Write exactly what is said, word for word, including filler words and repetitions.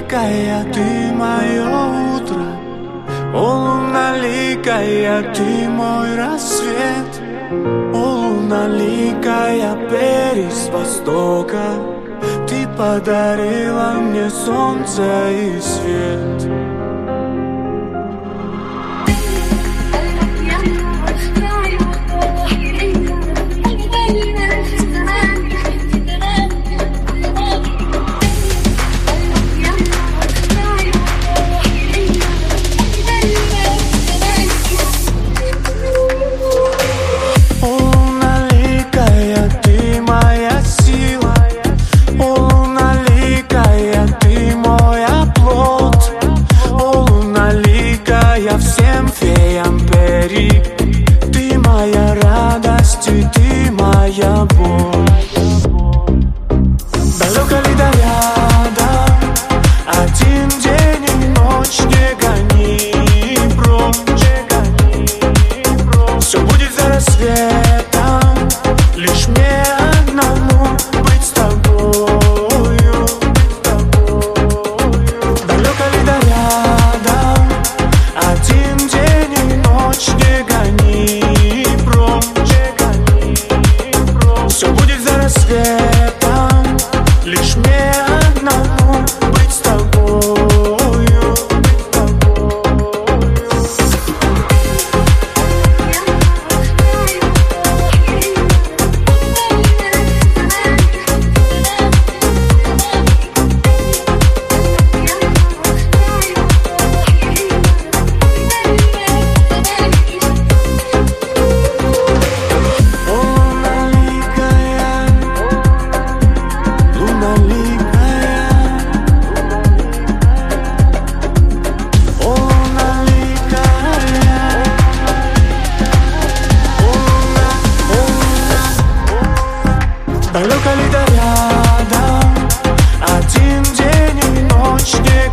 луналикая, ты мое утро. О, луналикая, ты мой рассвет. О, луналикая, перис востока, ты подарила мне солнце и свет. Всем феям пери, ты моя радость и ты моя боль. Далеко ли до рядом, один день и ночь, не гони прочь. Все будет за рассветом, лишь мне одному быть с тобою. Далеко ли до рядом, один день и ночь, не гони прочь. Все будет за рассветом, лишь мне одному быть с тобою. Далеко ли до рядом, один день и ночь, не